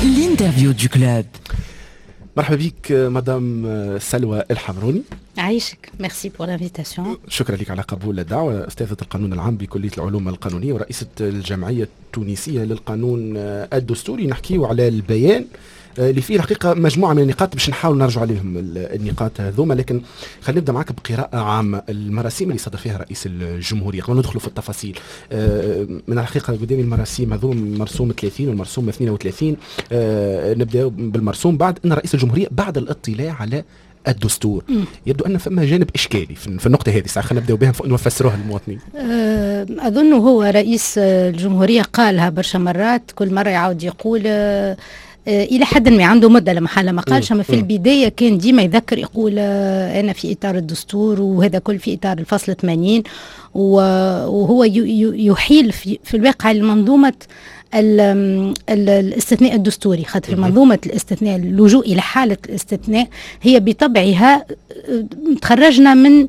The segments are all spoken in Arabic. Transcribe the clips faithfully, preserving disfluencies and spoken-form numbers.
L'interview du club. مرحبا بك مدام سلوى الحمروني. عايشك، ميرسي بور لانفيتاسيون. شكرا لك على قبول الدعوة. أستاذة القانون العام بكلية العلوم القانونية ورئيسة الجمعية التونسية للقانون الدستوري. نحكيه على البيان اللي فيه الحقيقة مجموعة من النقاط باش نحاول نرجع عليهم النقاط هذوما، لكن خلينا نبدا معك بقراءة عامة. المراسيم اللي صدر فيها رئيس الجمهورية قبل ندخلوا في التفاصيل، من الحقيقة قدامي المراسيم هذوما مرسوم ثلاثين والمرسوم اثنين وثلاثين. نبدا بالمرسوم بعد أن رئيس الجمهورية بعد الاطلاع على الدستور م. يبدو أن فما جانب إشكالي في النقطة هذه، ساعة خلينا نبدأ بها ونفسروها للمواطنين. أظن هو رئيس الجمهورية قالها برشا مرات، كل مرة يعاود يقول إلى حد ما عنده مدة لما حال ما قالش، أما في البداية كان ديما يذكر يقول أنا في إطار الدستور وهذا كل في إطار الفصل ثمانين، وهو يحيل في, في الواقع المنظومة الاستثناء الدستوري، خاطر في منظومة الاستثناء اللجوء إلى حالة الاستثناء هي بطبعها تخرجنا من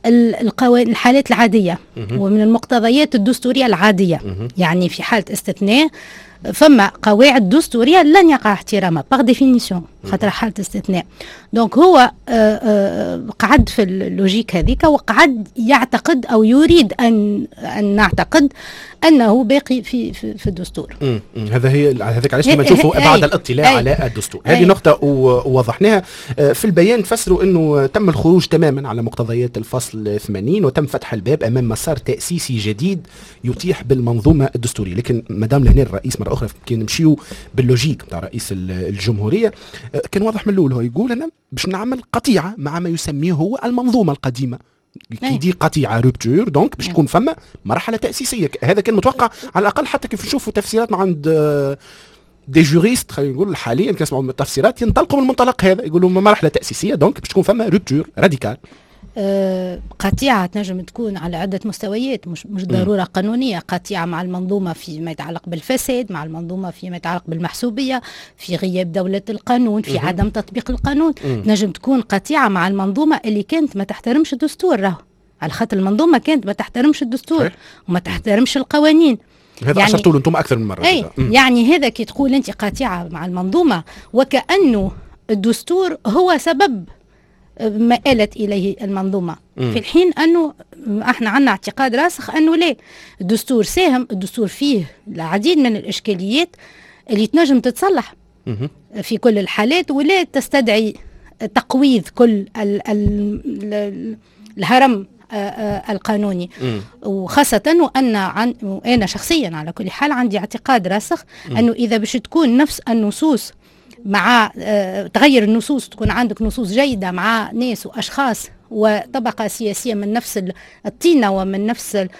الحالات العادية ومن المقتضيات الدستورية العادية. يعني في حالة استثناء فما قواعد دستورية لن يقع احترامها باغ ديفينيسيون خاطر حالة استثناء. دونك هو آآ آآ قعد في اللوجيك هذيك وقعد يعتقد أو يريد أن أن نعتقد أنه باقي في في, في الدستور. هذا هي هذاك علاش لما نشوفوا بعد الاطلاع أي على الدستور. هذه نقطة ووضحناها في البيان. تفسروا أنه تم الخروج تماما على مقتضيات الفصل ثمانين وتم فتح الباب أمام مسار تأسيسي جديد يتيح بالمنظومة الدستورية. لكن مدام لهنا الرئيس مرة أخرى كي نمشيو باللوجيك بتاع رئيس الجمهورية كان واضح من الأول، هو يقول أنا باش نعمل قطيعة مع ما يسميه هو المنظومة القديمة. كي دي قطيعة روبتور دونك باش تكون فما مرحلة تأسيسية. هذا كان متوقع على الأقل، حتى كيف نشوفوا تفسيرات مع عند دي جوريست خلينا نقول حاليا كنسمعوا التفسيرات ينطلقوا من المنطلق هذا، يقولوا مرحلة تأسيسية دونك باش تكون فما روبتور راديكال. أه قطيعة تنجم تكون على عدة مستويات، مش مش ضرورة قانونية. قطيعة مع المنظومة فيما يتعلق بالفساد، مع المنظومة فيما يتعلق بالمحسوبية، في غياب دولة القانون، في عدم تطبيق القانون. تنجم تكون قطيعة مع المنظومة اللي كانت ما تحترمش الدستور، راهو على خاطر المنظومة كانت ما تحترمش الدستور وما تحترمش القوانين. هذا يعني أشرتوا أنتم أكثر من مرة. أي يعني هذا كي تقول أنت قطيعة مع المنظومة وكأنه الدستور هو سبب ما آلت إليه المنظومة، في الحين أنه احنا عندنا اعتقاد راسخ أنه لا، الدستور ساهم، الدستور فيه العديد من الإشكاليات اللي تنجم تتصلح في كل الحالات ولا تستدعي تقويض كل ال ال الهرم القانوني. وخاصة وأن عن أنا شخصيا على كل حال عندي اعتقاد راسخ أنه إذا باش تكون نفس النصوص مع آه تغير النصوص، تكون عندك نصوص جيدة مع ناس وأشخاص وطبقة سياسية من نفس الطينة ومن نفس ال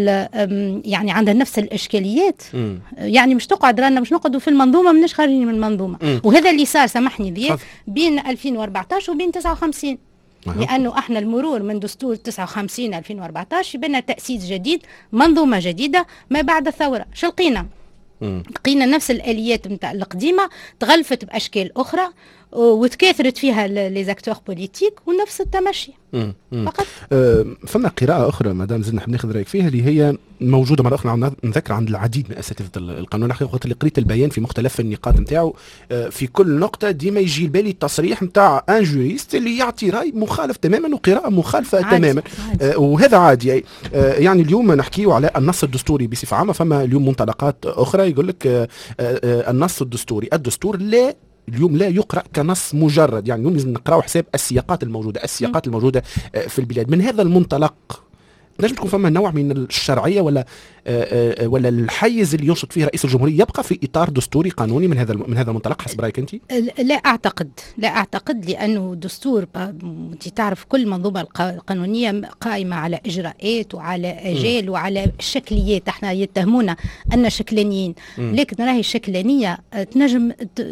ال يعني عندها نفس الإشكاليات، م. يعني مش تقعد رانا مش نقعدوا في المنظومة منش خارجين من المنظومة. م. وهذا اللي صار سامحني ذي بين ألفين وأربعطاش وبين تسعة وخمسين، أه. لأنه احنا المرور من دستور تسعة وخمسين ألفين وأربعطاش بنا تأسيس جديد، منظومة جديدة ما بعد الثورة. شو لقينا؟ لقينا نفس الآليات نتاع القديمة تغلفت بأشكال أخرى وتكاثرت فيها لي زاكتور بوليتيك ونفس التمشي فقط. أه فما قراءة أخرى مدام زدنا نحب ناخذ رأيك فيها، اللي هي موجودة مرة أخرى نذكر عند العديد من أساتذة القانون حقيقة اللي قريت البيان في مختلف النقاط نتاعو. أه في كل نقطة ديما يجي بالي التصريح نتاع ان جوريست اللي يعطي رأي مخالف تماما وقراءة مخالفة عادي. تماما عادي. أه وهذا عادي. أه يعني اليوم نحكيه على النص الدستوري بصفة عامة، فما اليوم منطلقات أخرى يقول لك أه أه النص الدستوري الدستور لا اليوم لا يقرأ كنص مجرد، يعني اليوم لازم نقرأه حساب السياقات الموجودة السياقات م. الموجودة في البلاد. من هذا المنطلق نجم تكون فما نوع من الشرعية ولا آآ آآ ولا الحيز اللي ينشط فيه رئيس الجمهورية يبقى في إطار دستوري قانوني من هذا من هذا المنطلق حسب رأيك أنت؟ لا أعتقد لا أعتقد لأنه الدستور أنت تعرف كل منظومة القانونية قائمة على إجراءات وعلى أجال م. وعلى شكليات. احنا يتهمونا أن شكلانيين، لكن راهي الشكلانية تنجم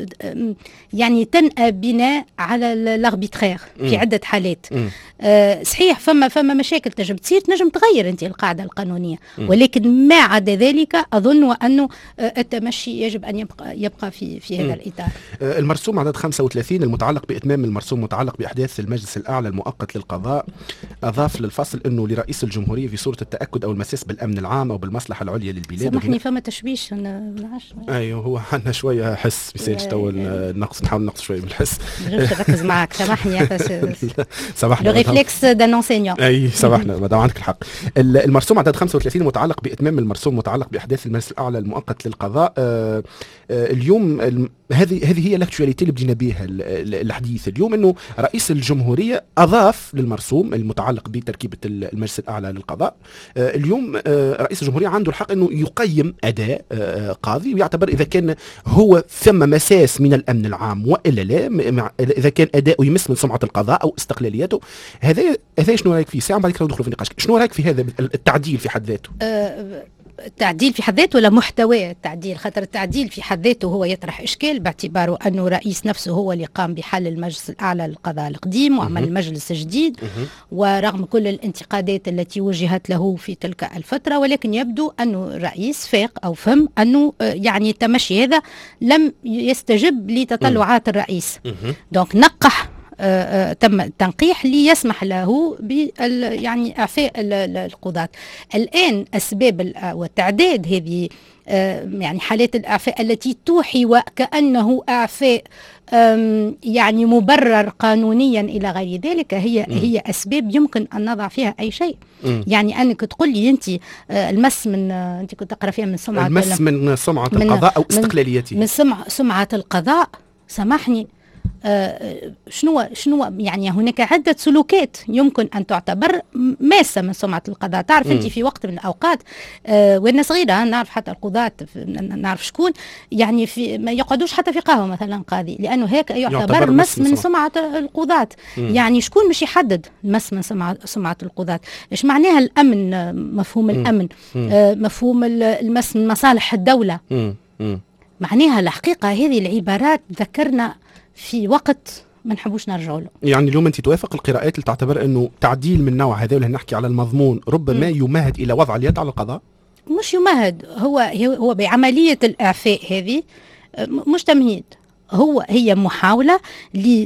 يعني تنأى بناء على الاربيترير في عدة حالات. آه صحيح فما فما مشاكل تنجم تصير تنجم تغير أنت القاعدة القانونية، ولكن ما عدا ذلك أظن أنه التمشي يجب أن يبقى يبقى في في هذا الإطار. المرسوم عدد خمسة وثلاثين المتعلق بإتمام المرسوم المتعلق بأحداث المجلس الأعلى المؤقت للقضاء أضاف للفصل أنه لرئيس الجمهورية في صورة التأكد أو المساس بالأمن العام أو بالمصلحة العليا للبلاد. سامحني فما تشويش أنا أيوه هو عندنا شوية حس بيسالش تو النقص، نحاول نقص شوية بالحس. نركز معك سامحني يا سامحني. لو ريفلكس دان انسينيون. أي سامحنا مدام عندك الحق. المرسوم عدد خمسة وثلاثين متعلق بإتمام المرسوم متعلق بأحداث المجلس الأعلى المؤقت للقضاء. آه آه اليوم هذه هذه هي الاكتواليتي اللي بدينا بها الحديث اليوم، انه رئيس الجمهوريه اضاف للمرسوم المتعلق بتركيبه المجلس الاعلى للقضاء. آه اليوم آه رئيس الجمهوريه عنده الحق انه يقيم اداء آه قاضي ويعتبر اذا كان هو ثم مساس من الامن العام والا لا، اذا كان اداؤه يمس من سمعه القضاء او استقلاليته. هذا هذا شنو رايك فيه؟ ساعه بعد كده ندخلوا في النقاش. شنو رايك في هذا التعديل في حد ذاته؟ أه التعديل في حد ذاته ولا محتوى التعديل؟ خاطر التعديل في حد ذاته هو يطرح إشكال باعتباره أنه رئيس نفسه هو اللي قام بحل المجلس الأعلى للقضاء القديم وعمل المجلس الجديد، ورغم كل الانتقادات التي وجهت له في تلك الفترة، ولكن يبدو أنه الرئيس فاق أو فهم أنه يعني التمشي هذا لم يستجب لتطلعات الرئيس، دونك نقح آه آه تم التنقيح ليسمح له ب يعني اعفاء القضاة. الان اسباب والتعداد هذه آه يعني حالات الاعفاء التي توحي وكانه اعفاء يعني مبرر قانونيا الى غير ذلك هي م. هي اسباب يمكن ان نضع فيها اي شيء. م. يعني انك تقول لي انت المس من انت كنت تقرا فيها من سمعه المس من سمعه القضاء او استقلاليته، من سمعه سمعه القضاء. سامحني آه شنو شنو يعني هناك عدة سلوكات يمكن أن تعتبر ماسة من سمعة القضاء. تعرف م. أنت في وقت من الأوقات آه وأنا صغيرة نعرف حتى القضاة نعرف شكون يعني في ما يقعدوش حتى في قهوة مثلا قاضي، لأنه هيك يعتبر, يعتبر مس من سمعة القضاة. يعني شكون مش يحدد مس من سمعة سمعة القضاة؟ إيش معناها الأمن؟ مفهوم م. الأمن آه مفهوم المس من مصالح الدولة. م. م. معناها الحقيقة هذه العبارات ذكرنا في وقت ما نحبوش نرجعوا له. يعني اليوم انت توافق القراءات اللي تعتبر انه تعديل من نوع هذا اللي نحكي على المضمون ربما م. يمهد الى وضع اليد على القضاء؟ مش يمهد، هو هو بعملية الإعفاء هذه مش تمهيد، هو هي محاولة ل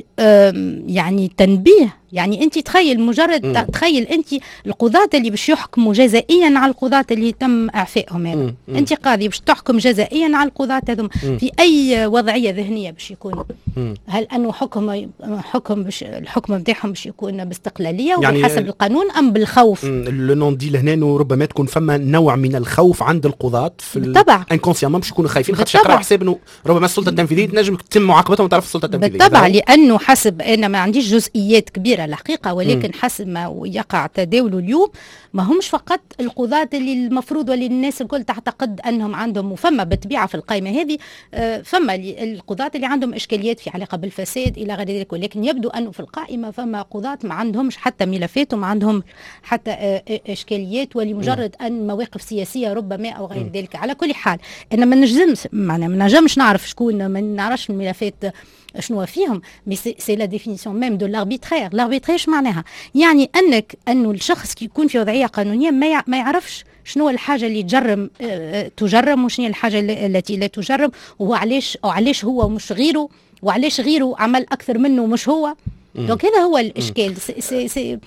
يعني تنبيه. يعني انت تخيل مجرد م. تخيل انت القضاة اللي باش يحكموا جزائيا على القضاة اللي تم اعفائهم هذا، انت قاضي باش تحكم جزائيا على القضاة هذم في اي وضعية ذهنية باش يكونوا؟ هل انه حكم حكم باش الحكم نتاعهم باش يكون باستقلالية يعني وبحسب القانون ام بالخوف؟ لو نون دي لهنا ربما تكون فما نوع من الخوف عند القضاة في بالطبع انكونسيامون باش يكونوا خايفين خاطر يقراو حساب انه ربما السلطة التنفيذية تنجم تتم معاقبتهم وتعرف السلطة التنفيذية. بالطبع لانه حسب انا ما عنديش جزئيات كبيرة الحقيقة، ولكن م. حسب ما يقع تداوله اليوم ما همش فقط القضاة اللي المفروض واللي الناس الكل تعتقد أنهم عندهم، وفما بالطبيعة في القائمة هذه فما القضاة اللي عندهم إشكاليات في علاقة بالفساد إلى غير ذلك، ولكن يبدو أنه في القائمة فما قضاة ما عندهمش حتى ملفات وما عندهم حتى إشكاليات ولمجرد أن مواقف سياسية ربما أو غير ذلك. على كل حال أنا ما نجمش معنا ما نجمش نعرف شكون، ما نعرفش الملفات شنو فيهم، مي سي لا ديفينيسيون ميم دو لاربيترير. لاربيترير اش معناها؟ يعني انك انه الشخص كي يكون في وضعيه قانونيه ما ما يعرفش شنو الحاجه اللي تجرم اه تجرم وشنو الحاجه التي لا تجرم، وعلاش او علاش هو مش غيره، وعلاش غيره عمل اكثر منه مش هو. دونك هذا هو الاشكال. سي سي, سي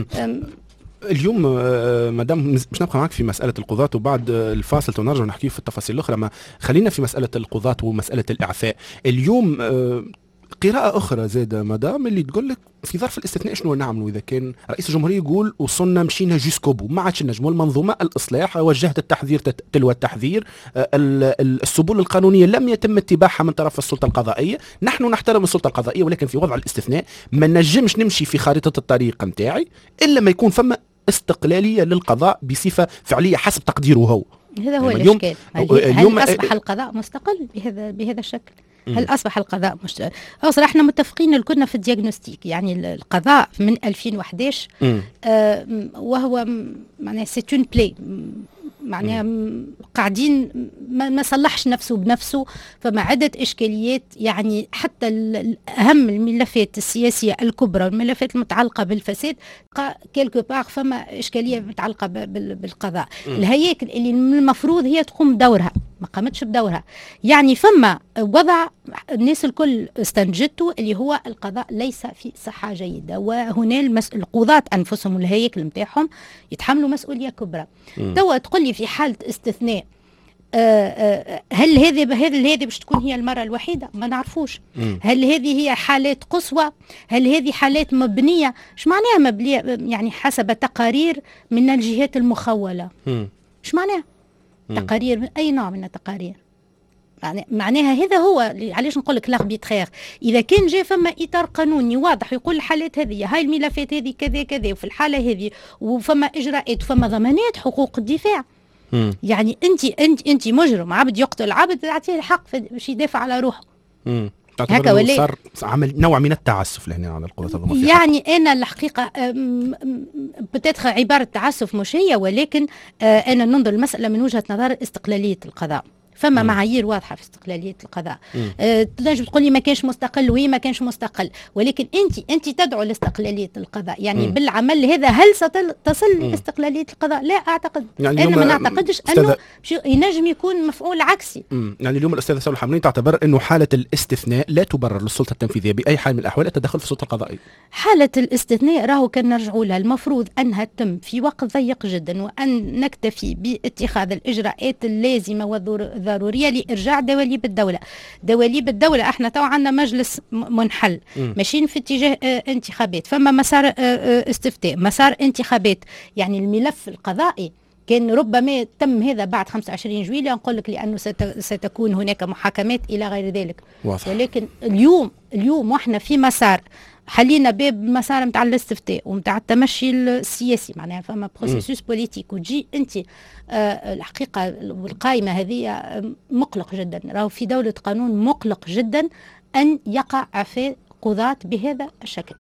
اليوم مدام مش نبقى معك في مسألة القضاة وبعد الفاصل تنرجع نحكي في التفاصيل الأخرى، ما خلينا في مسألة القضاة ومسألة الإعفاء. اليوم قراءة أخرى زادة مدام اللي تقول لك في ظرف الاستثناء شنو نعملوا إذا كان رئيس الجمهورية يقول وصلنا مشينا جيسكوبو ما عادش نجموا المنظومة الإصلاح، وجهت التحذير تلو التحذير، السبل القانونية لم يتم اتباعها من طرف السلطة القضائية، نحن نحترم السلطة القضائية ولكن في وضع الاستثناء ما نجمش نمشي في خارطة الطريق متاعي إلا ما يكون فما استقلالية للقضاء بصفة فعلية حسب تقديره هو. هذا هو الإشكال. هل أصبح القضاء مستقل بهذا بهذا الشكل؟ هل أصبح القضاء مش أصلا احنا متفقين كنا في الدياغنوستيك، يعني القضاء من ألفين وإحدى عشر آه وهو معناه سيتون بلاي معناها قاعدين ما, ما صلحش نفسه بنفسه. فما عدة إشكاليات، يعني حتى أهم الملفات السياسية الكبرى والملفات المتعلقة بالفساد كيلكو باغ فما إشكالية متعلقة بالقضاء. الهياكل اللي المفروض هي تقوم بدورها ما قامتش بدورها. يعني فما وضع الناس الكل استنتجته اللي هو القضاء ليس في صحة جيدة، وهنا المس... القضاة أنفسهم والهياكل متاعهم يتحملوا مسؤولية كبرى. توا تقول لي في حالة استثناء آآ آآ هل هذه هذه هذه باش تكون هي المرة الوحيدة؟ ما نعرفوش. هل هذه هي حالات قصوى؟ هل هذه حالات مبنية؟ ايش معناها مبنية؟ يعني حسب تقارير من الجهات المخولة. ايش معناها؟ تقارير من أي نوع من التقارير؟ يعني معناها هذا هو علاش نقول لك لاربيترير. اذا كان جاء فما اطار قانوني واضح يقول الحالات هذه هاي الملفات هذه كذا كذا وفي الحاله هذه وفما اجراءات وفما ضمانات حقوق الدفاع. مم. يعني انت انت انت مجرم، عبد يقتل عبد تعطيه الحق باش يدافع على روحه. امم هكا ولا صار عمل نوع من التعسف لهنا على القوات الضمنيه. يعني انا الحقيقه بتاتخ عباره تعسف مش هي، ولكن انا ننظر المساله من وجهه نظر استقلاليه القضاء. فما مم. معايير واضحه في استقلاليه القضاء. أه تنجم تقول لي ما كانش مستقل، وي ما كانش مستقل، ولكن انت انت تدعو لاستقلاليه القضاء. يعني مم. بالعمل هذا هل ستصل لاستقلاليه القضاء؟ لا اعتقد. يعني انا ما نعتقدش انه ينجم يكون مفعول عكسي. مم. يعني اليوم الاستاذه سول الحمرين تعتبر انه حاله الاستثناء لا تبرر للسلطه التنفيذيه باي حال من الاحوال التدخل في السلطه القضائيه. حاله الاستثناء راهو كان نرجعوا لها المفروض انها تتم في وقت ضيق جدا، وان نكتفي باتخاذ الاجراءات اللازمه والضروريه لارجاع دواليب الدوله. دواليب الدوله احنا تو عندنا مجلس منحل ماشيين في اتجاه اه انتخابات، فما مسار اه اه استفتاء، مسار انتخابات. يعني الملف القضائي كان ربما تم هذا بعد خمسة وعشرين جويلية، نقول لك لأنه ستكون هناك محاكمات إلى غير ذلك. واضح. ولكن اليوم اليوم واحنا في مسار حلينا باب مسار متاع الاستفتاء ومتاع التمشي السياسي، معناها فما بروسيسوس بوليتيك، وتجي انت آه الحقيقه والقائمه هذه مقلق جدا. راهو في دوله قانون مقلق جدا ان يقع في قضاة بهذا الشكل.